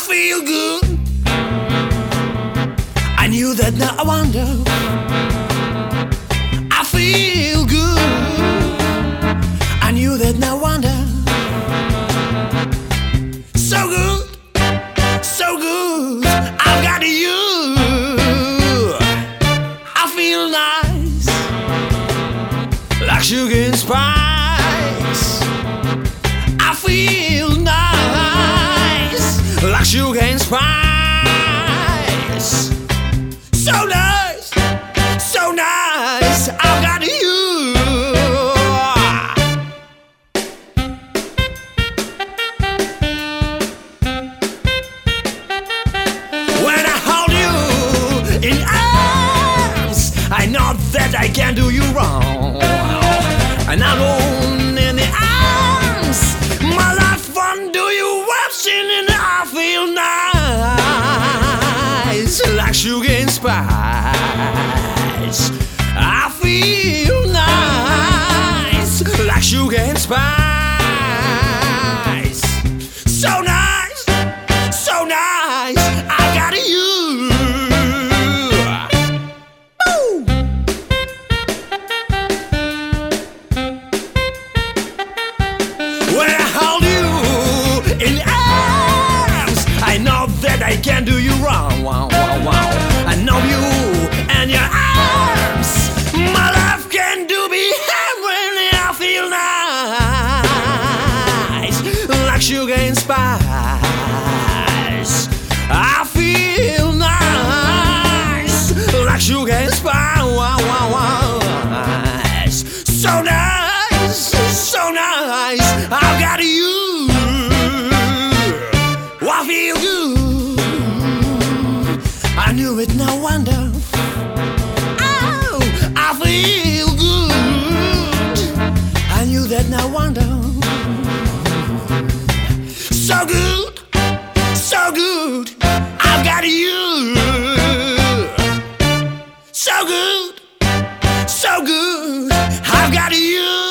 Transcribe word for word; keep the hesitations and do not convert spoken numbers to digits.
feel good. I knew that now I wonder. I feel good. I knew that now I wonder. So good, so good. I've got you. I feel nice, like sugar and spice. I feel nice, like sugar and spice. So nice, so nice. I've got you. When I hold you in arms, I know that I can't do you wrong. And I'm alone in the arms. My life undo you watching, and I feel nice, like sugar and spice. I feel nice, like sugar and spice. So nice, so nice. I got you. Woo! When I hold you in arms, I know that I can't do you wrong. Wow, wow, wow. I know you and your arms. My life can do be heaven. I feel nice, like sugar and spice. I feel nice, like sugar and spice. Wow, wow, wow. So nice, so nice. I've got you. I feel good. I knew it, no wonder. Oh, I feel good. I knew that, no wonder. So good, so good. I've got you. So good, so good. I've got you.